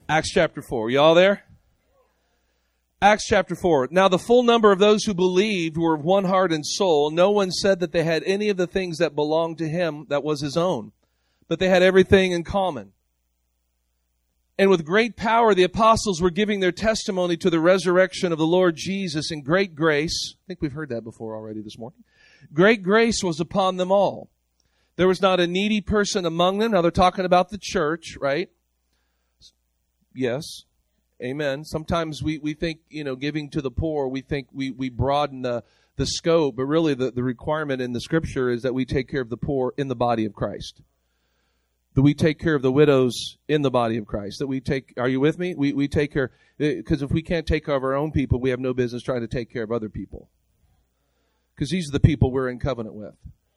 Acts chapter 4. You all there? Acts chapter 4. Now the full number of those who believed were of one heart and soul. No one said that they had any of the things that belonged to him that was his own, but they had everything in common. And with great power the apostles were giving their testimony to the resurrection of the Lord Jesus, and great grace, I think we've heard that before already this morning, great grace was upon them all. There was not a needy person among them. Now they're talking about the church, right? Yes. Amen. Sometimes we think, giving to the poor, we think we broaden the scope, but really the requirement in the Scripture is that we take care of the poor in the body of Christ. That we take care of the widows in the body of Christ. That we take, are you with me? We take care, because if we can't take care of our own people, we have no business trying to take care of other people. Because these are the people we're in covenant with.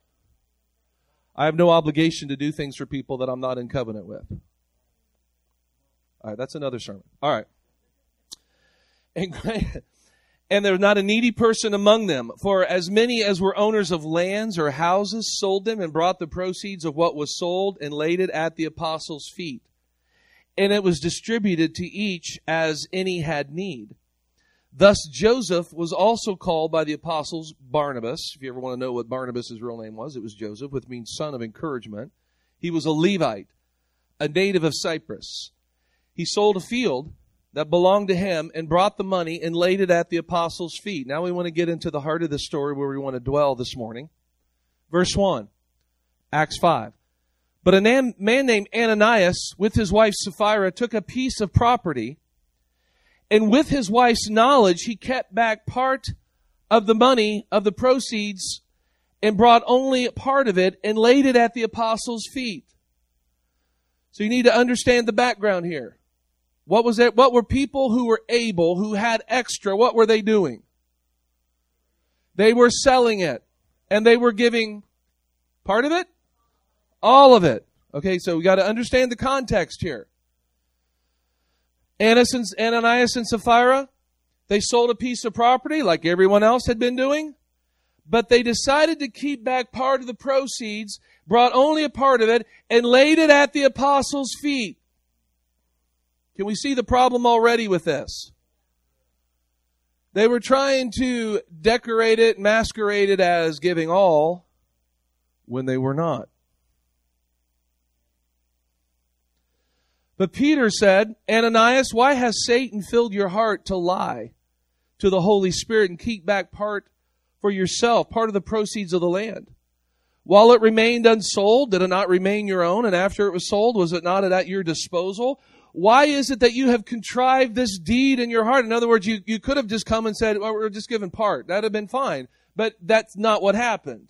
I have no obligation to do things for people that I'm not in covenant with. All right, that's another sermon. All right. And there was not a needy person among them, for as many as were owners of lands or houses sold them and brought the proceeds of what was sold and laid it at the apostles' feet. And it was distributed to each as any had need. Thus Joseph was also called by the apostles Barnabas. If you ever want to know what Barnabas' real name was, it was Joseph, which means son of encouragement. He was a Levite, a native of Cyprus. He sold a field that belonged to him and brought the money and laid it at the apostles' feet. Now we want to get into the heart of the story where we want to dwell this morning. Verse 1, Acts 5. But a man named Ananias with his wife Sapphira took a piece of property, and with his wife's knowledge he kept back part of the money of the proceeds and brought only part of it and laid it at the apostles' feet. So you need to understand the background here. What was it? What were people who were able, who had extra, what were they doing? They were selling it. And they were giving part of it? All of it. Okay, so we got to understand the context here. Ananias and Sapphira, they sold a piece of property like everyone else had been doing. But they decided to keep back part of the proceeds, brought only a part of it, and laid it at the apostles' feet. Can we see the problem already with this? They were trying to decorate it, masquerade it as giving all, when they were not. But Peter said, Ananias, why has Satan filled your heart to lie to the Holy Spirit and keep back part for yourself, part of the proceeds of the land? While it remained unsold, did it not remain your own? And after it was sold, was it not at your disposal? Why is it that you have contrived this deed in your heart? In other words, you could have just come and said, well, we're just giving part. That would have been fine. But that's not what happened.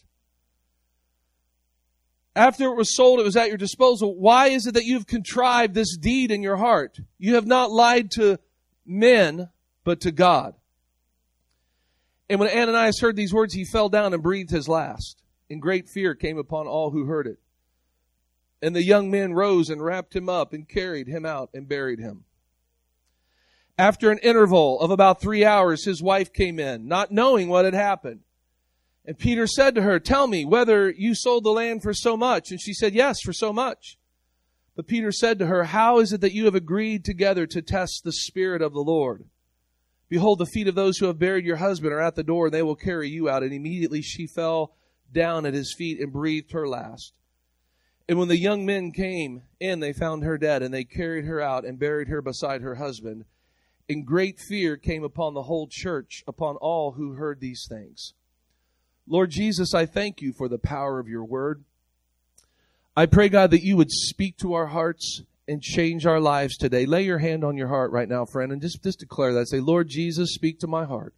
After it was sold, it was at your disposal. Why is it that you have contrived this deed in your heart? You have not lied to men, but to God. And when Ananias heard these words, he fell down and breathed his last. And great fear came upon all who heard it. And the young men rose and wrapped him up and carried him out and buried him. After an interval of about 3 hours, his wife came in, not knowing what had happened. And Peter said to her, tell me whether you sold the land for so much. And she said, yes, for so much. But Peter said to her, how is it that you have agreed together to test the Spirit of the Lord? Behold, the feet of those who have buried your husband are at the door, and they will carry you out. And immediately she fell down at his feet and breathed her last. And when the young men came in, they found her dead, and they carried her out and buried her beside her husband. And great fear came upon the whole church, upon all who heard these things. Lord Jesus, I thank you for the power of your word. I pray, God, that you would speak to our hearts and change our lives today. Lay your hand on your heart right now, friend, and just declare that. Say, Lord Jesus, speak to my heart.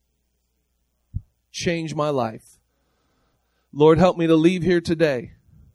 Change my life. Lord, help me to leave here today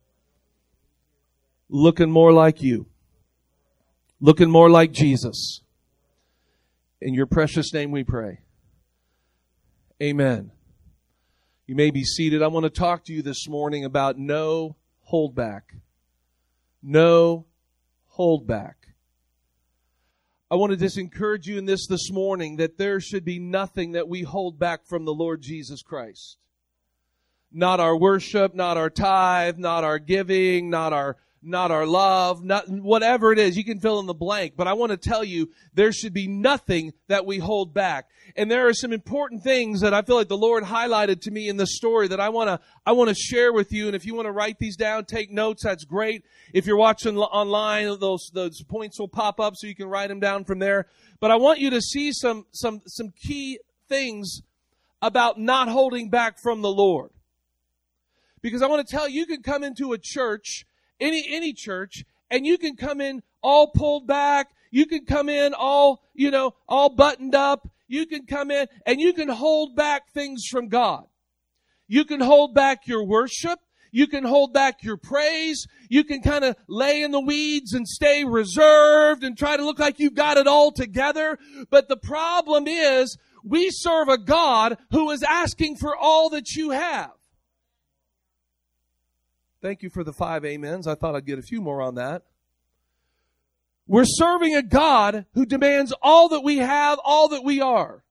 looking more like you, looking more like Jesus. In your precious name we pray. Amen. You may be seated. I want to talk to you this morning about no holdback. No holdback. I want to just encourage you in this morning that there should be nothing that we hold back from the Lord Jesus Christ. Not our worship, not our tithe, not our giving, not our not our love, not whatever it is. You can fill in the blank. But I want to tell you, there should be nothing that we hold back. And there are some important things that I feel like the Lord highlighted to me in this story that I want to share with you. And if you want to write these down, take notes, that's great. If you're watching online, those points will pop up so you can write them down from there. But I want you to see some key things about not holding back from the Lord. Because I want to tell you, you can come into a church, any church, and you can come in all pulled back. You can come in all buttoned up. You can come in and you can hold back things from God. You can hold back your worship. You can hold back your praise. You can kind of lay in the weeds and stay reserved and try to look like you've got it all together. But the problem is, we serve a God who is asking for all that you have. Thank you for the 5 amens. I thought I'd get a few more on that. We're serving a God who demands all that we have, all that we are.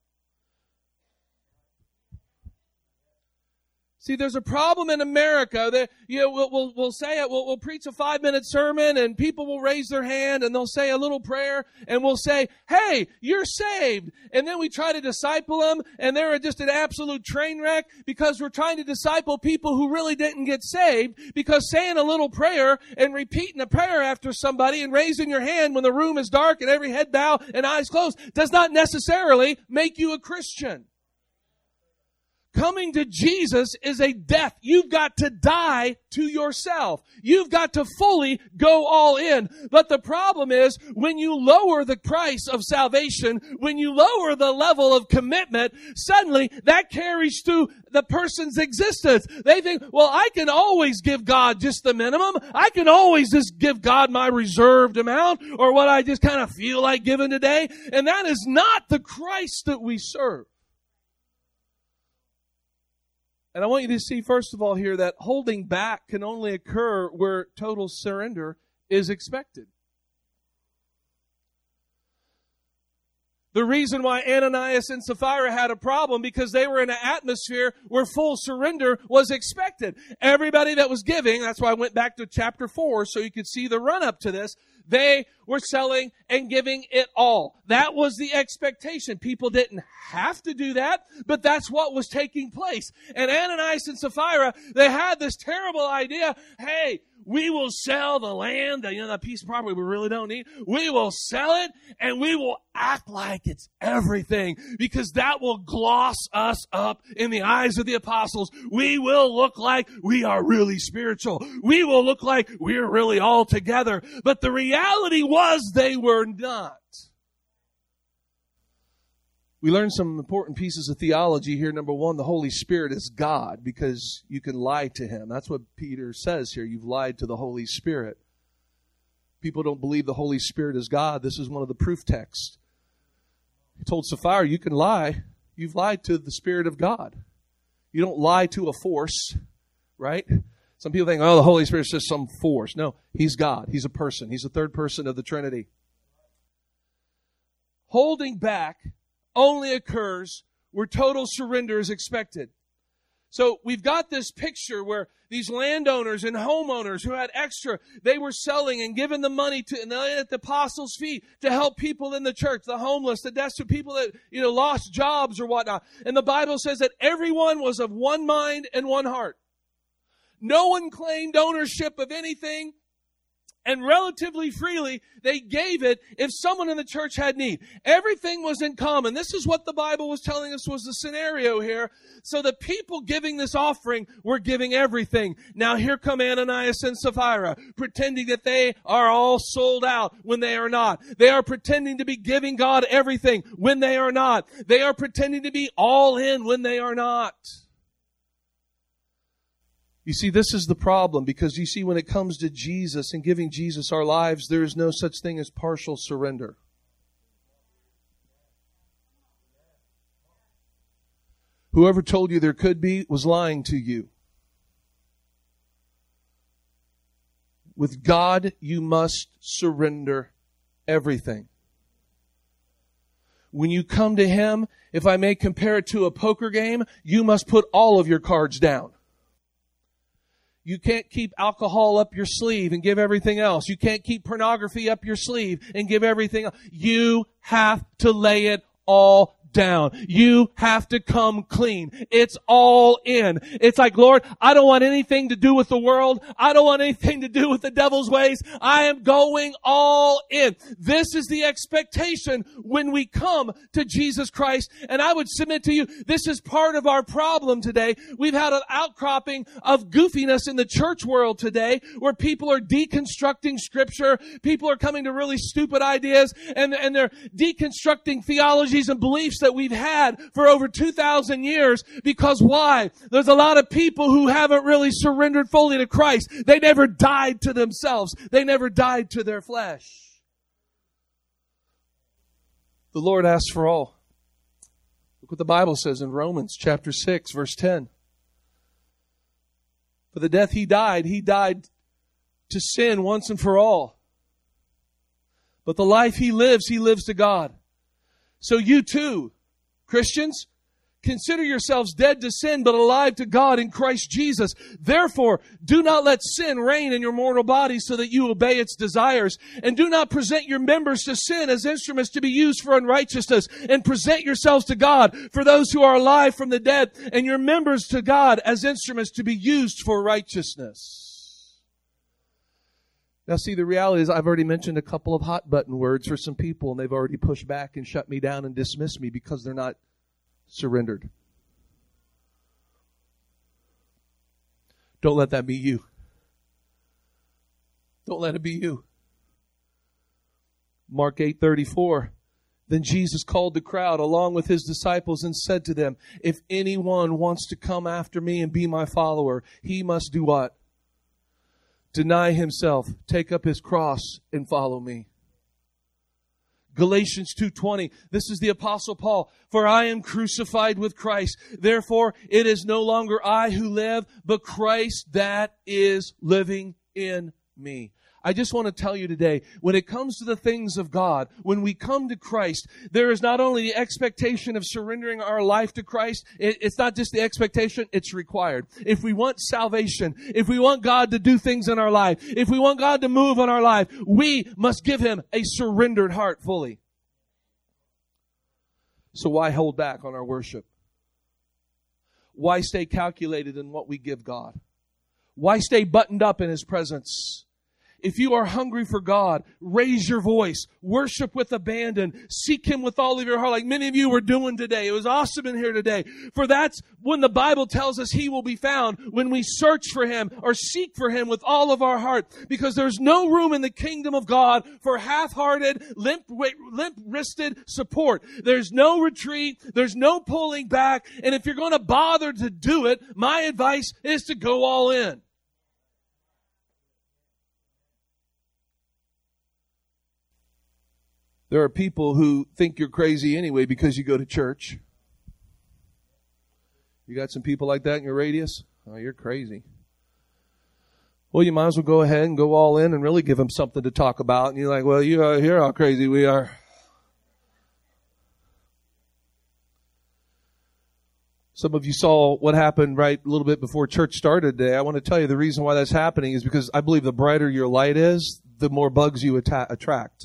See, there's a problem in America that, we'll say it, we'll preach a 5-minute sermon and people will raise their hand and they'll say a little prayer and we'll say, hey, you're saved. And then we try to disciple them and they're just an absolute train wreck because we're trying to disciple people who really didn't get saved, because saying a little prayer and repeating a prayer after somebody and raising your hand when the room is dark and every head bow and eyes closed does not necessarily make you a Christian. Coming to Jesus is a death. You've got to die to yourself. You've got to fully go all in. But the problem is, when you lower the price of salvation, when you lower the level of commitment, suddenly that carries through the person's existence. They think, well, I can always give God just the minimum. I can always just give God my reserved amount or what I just kind of feel like giving today. And that is not the Christ that we serve. And I want you to see, first of all, here that holding back can only occur where total surrender is expected. The reason why Ananias and Sapphira had a problem, because they were in an atmosphere where full surrender was expected. Everybody that was giving, that's why I went back to chapter 4 so you could see the run-up to this, they were selling and giving it all. That was the expectation. People didn't have to do that, but that's what was taking place. And Ananias and Sapphira, they had this terrible idea, hey, we will sell the land, that piece of property we really don't need. We will sell it and we will act like it's everything, because that will gloss us up in the eyes of the apostles. We will look like we are really spiritual. We will look like we're really all together. But the reality was they were not. We learned some important pieces of theology here. Number one, the Holy Spirit is God, because you can lie to Him. That's what Peter says here. You've lied to the Holy Spirit. People don't believe the Holy Spirit is God. This is one of the proof texts. He told Sapphira, you can lie. You've lied to the Spirit of God. You don't lie to a force, right? Some people think, oh, the Holy Spirit is just some force. No, He's God. He's a person. He's the third person of the Trinity. Holding back only occurs where total surrender is expected. So we've got this picture where these landowners and homeowners who had extra, they were selling and giving the money to, and they at the apostles' feet to help people in the church, the homeless, the desperate, people that, lost jobs or whatnot. And the Bible says that everyone was of one mind and one heart. No one claimed ownership of anything. And relatively freely, they gave it if someone in the church had need. Everything was in common. This is what the Bible was telling us was the scenario here. So the people giving this offering were giving everything. Now here come Ananias and Sapphira, pretending that they are all sold out when they are not. They are pretending to be giving God everything when they are not. They are pretending to be all in when they are not. You see, this is the problem, because you see, when it comes to Jesus and giving Jesus our lives, there is no such thing as partial surrender. Whoever told you there could be was lying to you. With God, you must surrender everything. When you come to Him, if I may compare it to a poker game, you must put all of your cards down. You can't keep alcohol up your sleeve and give everything else. You can't keep pornography up your sleeve and give everything else. You have to lay it all down. You have to come clean. It's all in. It's like, Lord, I don't want anything to do with the world. I don't want anything to do with the devil's ways. I am going all in. This is the expectation when we come to Jesus Christ. And I would submit to you, this is part of our problem today. We've had an outcropping of goofiness in the church world today where people are deconstructing Scripture. People are coming to really stupid ideas and they're deconstructing theologies and beliefs that we've had for over 2,000 years. Because why? There's a lot of people who haven't really surrendered fully to Christ. They never died to themselves. They never died to their flesh. The Lord asks for all. Look what the Bible says in Romans chapter 6, verse 10. For the death he died to sin once and for all. But the life he lives to God. So you too, Christians, consider yourselves dead to sin, but alive to God in Christ Jesus. Therefore, do not let sin reign in your mortal body so that you obey its desires. And do not present your members to sin as instruments to be used for unrighteousness. And present yourselves to God for those who are alive from the dead, and your members to God as instruments to be used for righteousness. Now see, the reality is I've already mentioned a couple of hot button words for some people, and they've already pushed back and shut me down and dismissed me because they're not surrendered. Don't let that be you. Don't let it be you. Mark 8:34. Then Jesus called the crowd along with his disciples and said to them, if anyone wants to come after me and be my follower, he must do what? Deny himself, take up his cross, and follow me. Galatians 2:20. This is the Apostle Paul. For I am crucified with Christ. Therefore, it is no longer I who live, but Christ that is living in me. I just want to tell you today, when it comes to the things of God, when we come to Christ, there is not only the expectation of surrendering our life to Christ, it's not just the expectation, it's required. If we want salvation, if we want God to do things in our life, if we want God to move on our life, we must give Him a surrendered heart fully. So why hold back on our worship? Why stay calculated in what we give God? Why stay buttoned up in His presence? If you are hungry for God, raise your voice, worship with abandon, seek Him with all of your heart, like many of you were doing today. It was awesome in here today. For that's when the Bible tells us He will be found, when we search for Him or seek for Him with all of our heart. Because there's no room in the kingdom of God for half-hearted, limp-wristed support. There's no retreat. There's no pulling back. And if you're going to bother to do it, my advice is to go all in. There are people who think you're crazy anyway because you go to church. You got some people like that in your radius? Oh, you're crazy. Well, you might as well go ahead and go all in and really give them something to talk about. And you're like, well, you hear how crazy we are. Some of you saw what happened right a little bit before church started today. I want to tell you the reason why that's happening is because I believe the brighter your light is, the more bugs you attract.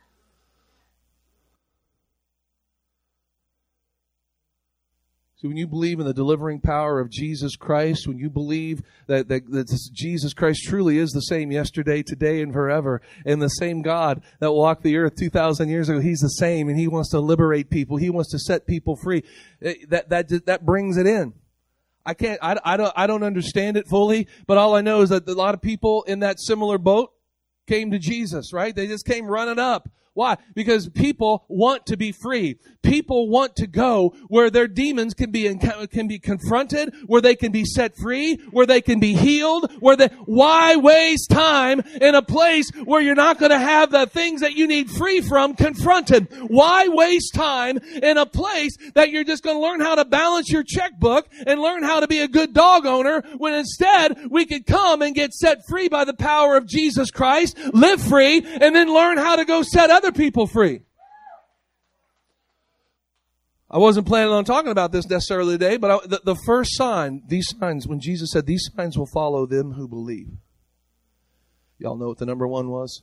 So when you believe in the delivering power of Jesus Christ, when you believe that Jesus Christ truly is the same yesterday, today, and forever, and the same God that walked the earth 2,000 years ago, He's the same, and He wants to liberate people. He wants to set people free. That brings it in. I don't understand it fully, but all I know is that a lot of people in that similar boat came to Jesus, right? They just came running up. Why? Because people want to be free. People want to go where their demons can be confronted, where they can be set free, where they can be healed, why waste time in a place where you're not going to have the things that you need free from confronted? Why waste time in a place that you're just going to learn how to balance your checkbook and learn how to be a good dog owner, when instead we could come and get set free by the power of Jesus Christ, live free, and then learn how to go set other people free? I wasn't planning on talking about this necessarily today, but the first sign, these signs, when Jesus said, these signs will follow them who believe. Y'all know what the number one was?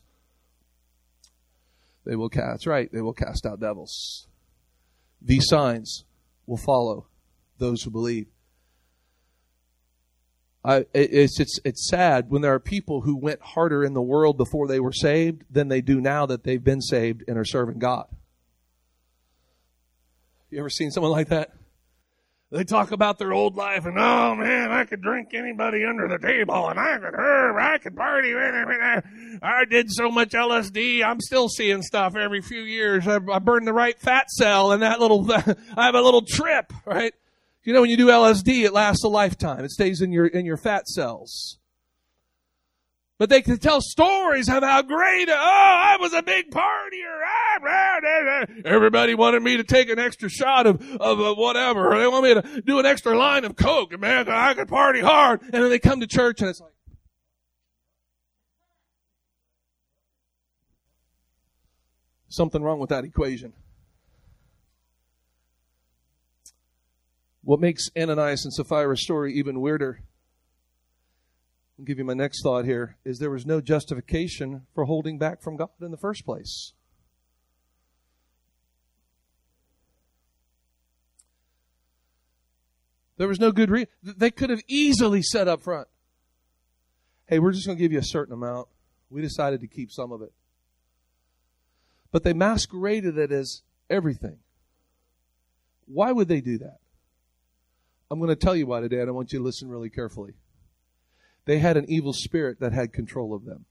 They will cast out devils. These signs will follow those who believe. It's sad when there are people who went harder in the world before they were saved than they do now that they've been saved and are serving God. You ever seen someone like that? They talk about their old life and, oh man, I could drink anybody under the table and I could party. I did so much LSD. I'm still seeing stuff every few years. I burned the right fat cell and I have a little trip, right? You know, when you do LSD, it lasts a lifetime. It stays in your fat cells. But they can tell stories of how great, I was a big partier. Everybody wanted me to take an extra shot of whatever. They want me to do an extra line of Coke. And man, I could party hard. And then they come to church and it's like, something wrong with that equation. What makes Ananias and Sapphira's story even weirder, I'll give you my next thought here, is there was no justification for holding back from God in the first place. There was no good reason. They could have easily said up front, hey, we're just going to give you a certain amount. We decided to keep some of it. But they masqueraded it as everything. Why would they do that? I'm going to tell you why today, and I want you to listen really carefully. They had an evil spirit that had control of them.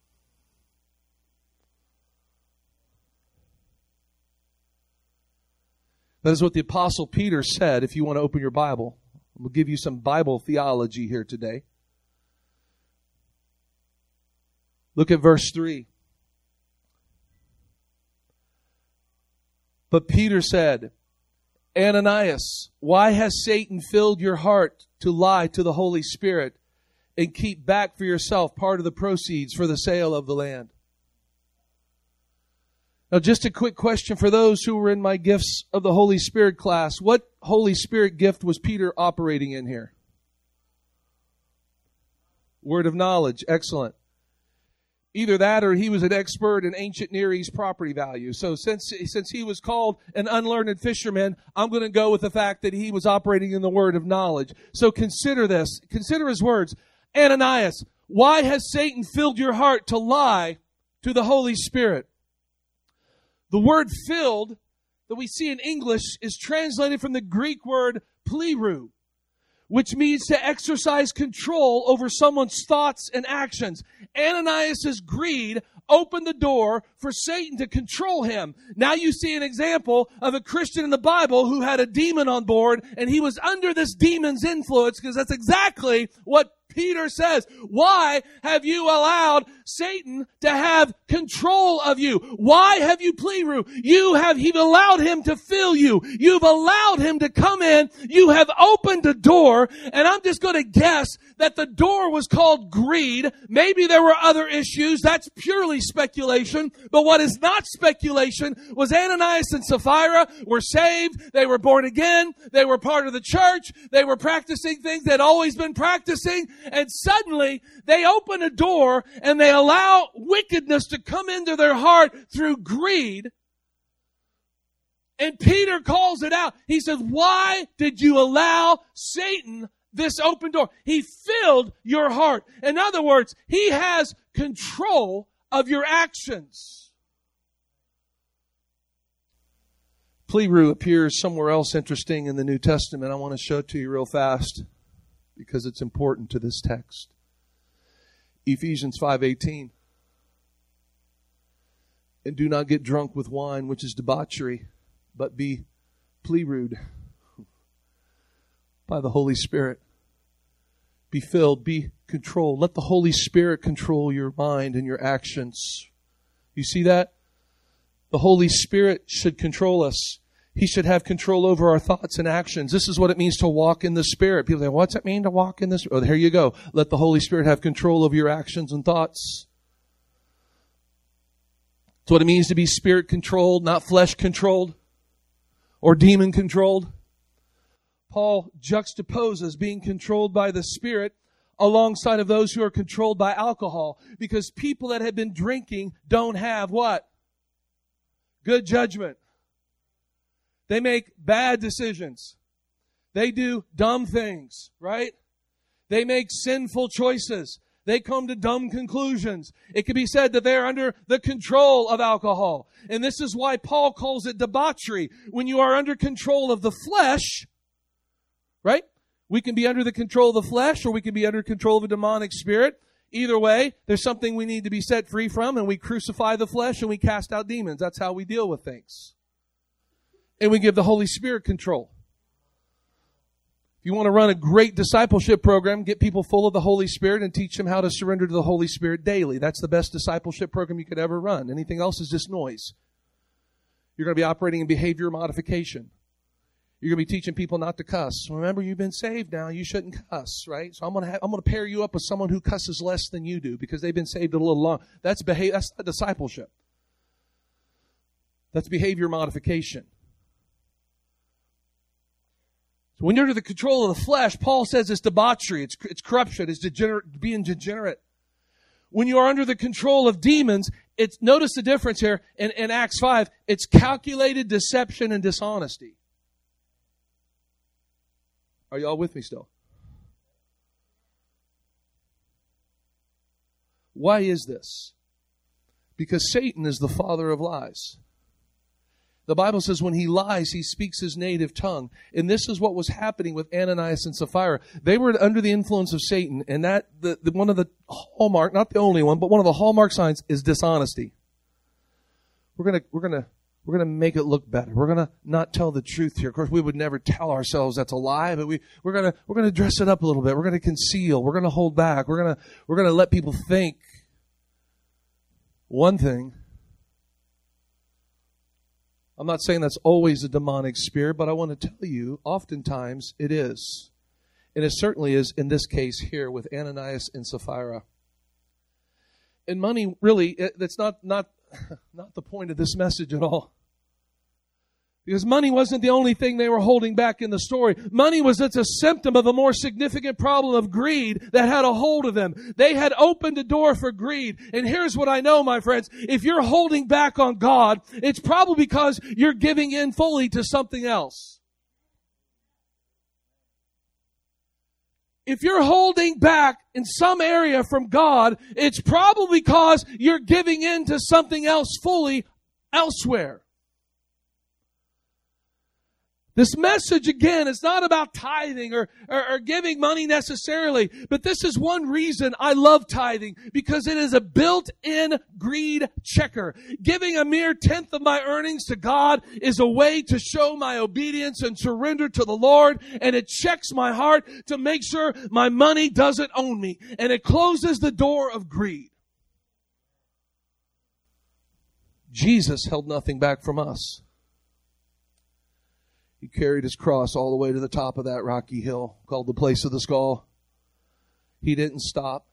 That is what the Apostle Peter said. If you want to open your Bible, we'll give you some Bible theology here today. Look at verse 3. But Peter said, Ananias, why has Satan filled your heart to lie to the Holy Spirit and keep back for yourself part of the proceeds for the sale of the land? Now, just a quick question for those who were in my Gifts of the Holy Spirit class. What Holy Spirit gift was Peter operating in here? Word of knowledge. Excellent. Either that or he was an expert in ancient Near East property value. So since he was called an unlearned fisherman, I'm going to go with the fact that he was operating in the word of knowledge. So consider this. Consider his words. Ananias, why has Satan filled your heart to lie to the Holy Spirit? The word filled that we see in English is translated from the Greek word plerou, which means to exercise control over someone's thoughts and actions. Ananias' greed opened the door for Satan to control him. Now you see an example of a Christian in the Bible who had a demon on board, and he was under this demon's influence, because that's exactly what Peter says. Why have you allowed Satan to have control of you? Why have you plerou? You've allowed him to fill you. You've allowed him to come in. You have opened a door, and I'm just going to guess that the door was called greed. Maybe there were other issues. That's purely speculation. But what is not speculation was Ananias and Sapphira were saved. They were born again. They were part of the church. They were practicing things they'd always been practicing. And suddenly they open a door and they allow wickedness to come into their heart through greed. And Peter calls it out. He says, why did you allow Satan this open door? He filled your heart. In other words, he has control of your actions. Plerou appears somewhere else interesting in the New Testament. I want to show it to you real fast because it's important to this text. Ephesians 5:18. And do not get drunk with wine, which is debauchery, but be plerooed by the Holy Spirit. Be filled, be controlled. Let the Holy Spirit control your mind and your actions. You see that? The Holy Spirit should control us. He should have control over our thoughts and actions. This is what it means to walk in the Spirit. People say, what's it mean to walk in the Spirit? Oh, here you go. Let the Holy Spirit have control of your actions and thoughts. It's what it means to be Spirit controlled, not flesh controlled. or demon controlled. Paul juxtaposes being controlled by the Spirit alongside of those who are controlled by alcohol, because people that have been drinking don't have what? Good judgment. They make bad decisions. They do dumb things, right? They make sinful choices. They come to dumb conclusions. It could be said that they're under the control of alcohol. And this is why Paul calls it debauchery. When you are under control of the flesh, right? We can be under the control of the flesh, or we can be under control of a demonic spirit. Either way, there's something we need to be set free from, and we crucify the flesh and we cast out demons. That's how we deal with things. And we give the Holy Spirit control. If you want to run a great discipleship program, get people full of the Holy Spirit and teach them how to surrender to the Holy Spirit daily. That's the best discipleship program you could ever run. Anything else is just noise. You're going to be operating in behavior modification. You're going to be teaching people not to cuss. Remember, you've been saved now. You shouldn't cuss, right? So I'm going to pair you up with someone who cusses less than you do because they've been saved a little long. That's not discipleship. That's behavior modification. So when you're under the control of the flesh, Paul says it's debauchery, it's corruption, it's being degenerate. When you are under the control of demons, notice the difference here in Acts 5, it's calculated deception and dishonesty. Are y'all with me still? Why is this? Because Satan is the father of lies. The Bible says when he lies, he speaks his native tongue. And this is what was happening with Ananias and Sapphira. They were under the influence of Satan, and that one of the hallmark, not the only one, but one of the hallmark signs is dishonesty. We're gonna make it look better. We're gonna not tell the truth here. Of course, we would never tell ourselves that's a lie, but we're gonna dress it up a little bit. We're gonna conceal. We're gonna hold back. We're gonna let people think one thing. I'm not saying that's always a demonic spirit, but I want to tell you, oftentimes it is. And it certainly is in this case here with Ananias and Sapphira. And money, really, that's not the point of this message at all. Because money wasn't the only thing they were holding back in the story. Money was just a symptom of a more significant problem of greed that had a hold of them. They had opened a door for greed. And here's what I know, my friends. If you're holding back on God, it's probably because you're giving in fully to something else. If you're holding back in some area from God, it's probably because you're giving in to something else fully elsewhere. This message, again, is not about tithing or giving money necessarily, but this is one reason I love tithing, because it is a built-in greed checker. Giving a mere tenth of my earnings to God is a way to show my obedience and surrender to the Lord, and it checks my heart to make sure my money doesn't own me, and it closes the door of greed. Jesus held nothing back from us. He carried his cross all the way to the top of that rocky hill called the place of the skull. He didn't stop.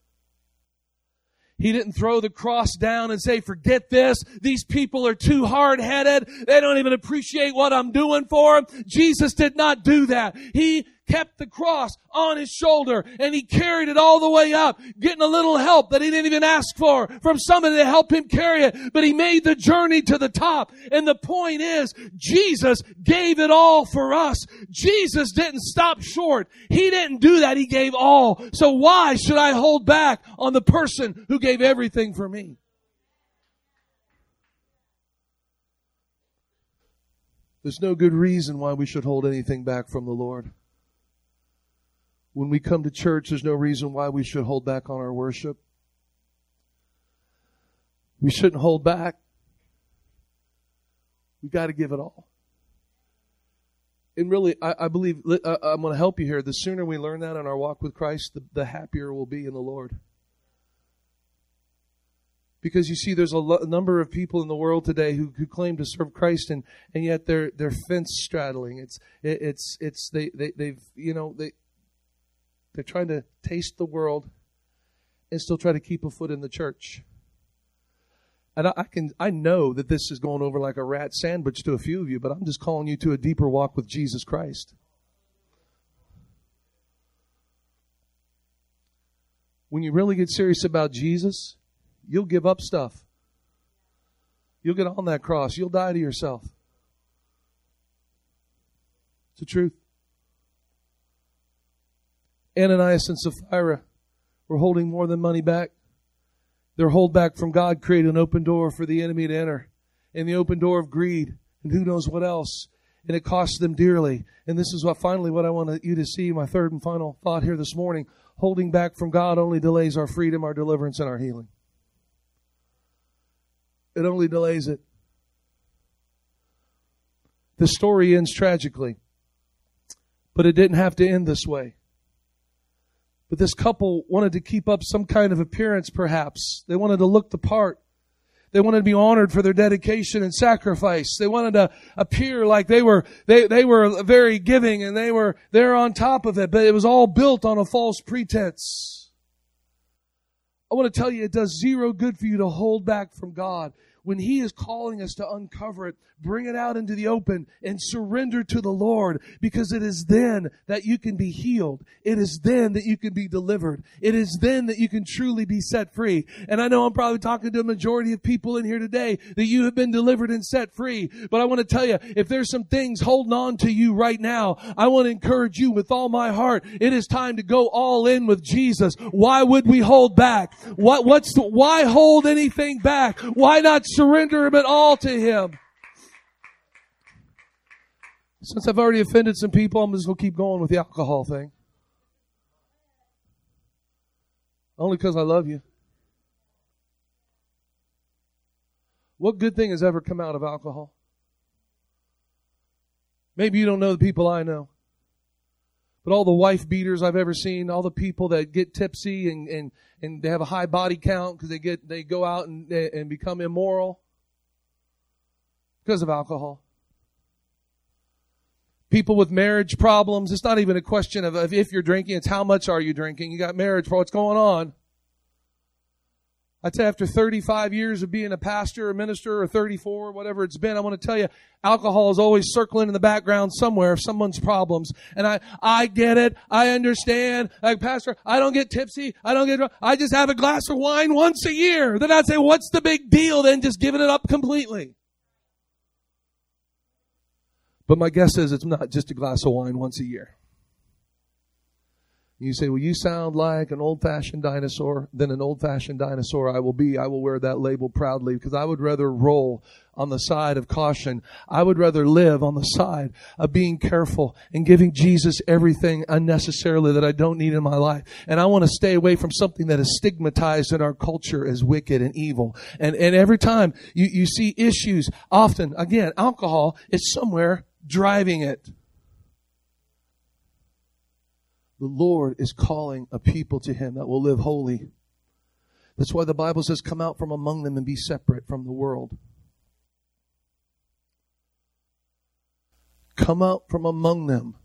He didn't throw the cross down and say, forget this. These people are too hard-headed. They don't even appreciate what I'm doing for them. Jesus did not do that. He kept the cross on his shoulder and he carried it all the way up, getting a little help that he didn't even ask for from somebody to help him carry it. But he made the journey to the top. And the point is, Jesus gave it all for us. Jesus didn't stop short. He didn't do that. He gave all. So why should I hold back on the person who gave everything for me? There's no good reason why we should hold anything back from the Lord. When we come to church, there's no reason why we should hold back on our worship. We shouldn't hold back. We've got to give it all. And really, I believe, I'm going to help you here. The sooner we learn that in our walk with Christ, the happier we'll be in the Lord. Because you see, there's a number of people in the world today who claim to serve Christ, and yet they're fence straddling. They're trying to taste the world and still try to keep a foot in the church. And I know that this is going over like a rat sandwich to a few of you, but I'm just calling you to a deeper walk with Jesus Christ. When you really get serious about Jesus, you'll give up stuff. You'll get on that cross. You'll die to yourself. It's the truth. Ananias and Sapphira were holding more than money back. Their hold back from God created an open door for the enemy to enter. And the open door of greed and who knows what else. And it cost them dearly. And this is what I want you to see, my third and final thought here this morning. Holding back from God only delays our freedom, our deliverance, and our healing. It only delays it. The story ends tragically. But it didn't have to end this way. But this couple wanted to keep up some kind of appearance, perhaps. They wanted to look the part. They wanted to be honored for their dedication and sacrifice. They wanted to appear like they were very giving and they're on top of it, but it was all built on a false pretense. I want to tell you, it does zero good for you to hold back from God. When He is calling us to uncover it, bring it out into the open and surrender to the Lord, because it is then that you can be healed. It is then that you can be delivered. It is then that you can truly be set free. And I know I'm probably talking to a majority of people in here today that you have been delivered and set free. But I want to tell you, if there's some things holding on to you right now, I want to encourage you with all my heart. It is time to go all in with Jesus. Why would we hold back? Why hold anything back? Why not surrender it all to Him? Since I've already offended some people, I'm just going to keep going with the alcohol thing. Only because I love you. What good thing has ever come out of alcohol? Maybe you don't know the people I know. But all the wife beaters I've ever seen, all the people that get tipsy and they have a high body count because they go out and become immoral because of alcohol. People with marriage problems, it's not even a question of if you're drinking, it's how much are you drinking. You got marriage for what's going on. I'd say after 35 years of being a pastor or minister, or 34, whatever it's been, I want to tell you, alcohol is always circling in the background somewhere of someone's problems. And I get it. I understand. Like, Pastor, I don't get tipsy. I don't get drunk. I just have a glass of wine once a year. Then I'd say, what's the big deal then? Just giving it up completely. But my guess is it's not just a glass of wine once a year. You say, well, you sound like an old-fashioned dinosaur. Then an old-fashioned dinosaur I will be. I will wear that label proudly, because I would rather roll on the side of caution. I would rather live on the side of being careful and giving Jesus everything unnecessarily that I don't need in my life. And I want to stay away from something that is stigmatized in our culture as wicked and evil. And every time you see issues, often, again, alcohol is somewhere driving it. The Lord is calling a people to Him that will live holy. That's why the Bible says, come out from among them and be separate from the world. Come out from among them.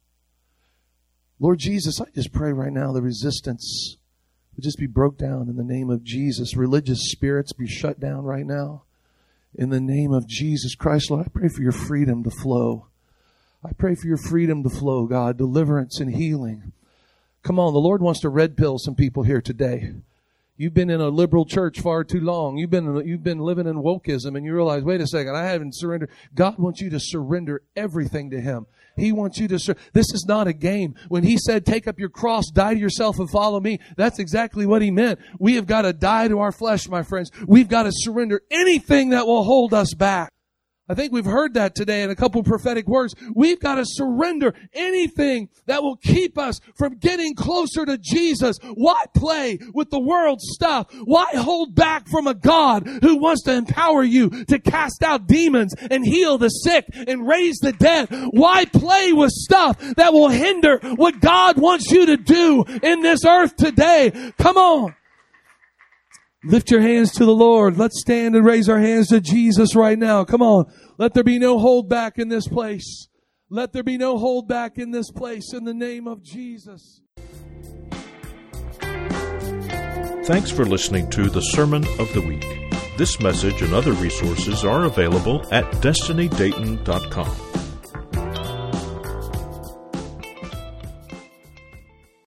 Lord Jesus, I just pray right now the resistance would just be broke down in the name of Jesus. Religious spirits be shut down right now. In the name of Jesus Christ, Lord, I pray for your freedom to flow. I pray for your freedom to flow, God, deliverance and healing. Come on, the Lord wants to red pill some people here today. You've been in a liberal church far too long. You've been living in wokeism, and you realize, wait a second, I haven't surrendered. God wants you to surrender everything to Him. He wants you to this is not a game. When He said, take up your cross, die to yourself and follow me, that's exactly what He meant. We have got to die to our flesh, my friends. We've got to surrender anything that will hold us back. I think we've heard that today in a couple of prophetic words. We've got to surrender anything that will keep us from getting closer to Jesus. Why play with the world's stuff? Why hold back from a God who wants to empower you to cast out demons and heal the sick and raise the dead? Why play with stuff that will hinder what God wants you to do in this earth today? Come on. Lift your hands to the Lord. Let's stand and raise our hands to Jesus right now. Come on. Let there be no hold back in this place. Let there be no hold back in this place in the name of Jesus. Thanks for listening to the Sermon of the Week. This message and other resources are available at destinydayton.com.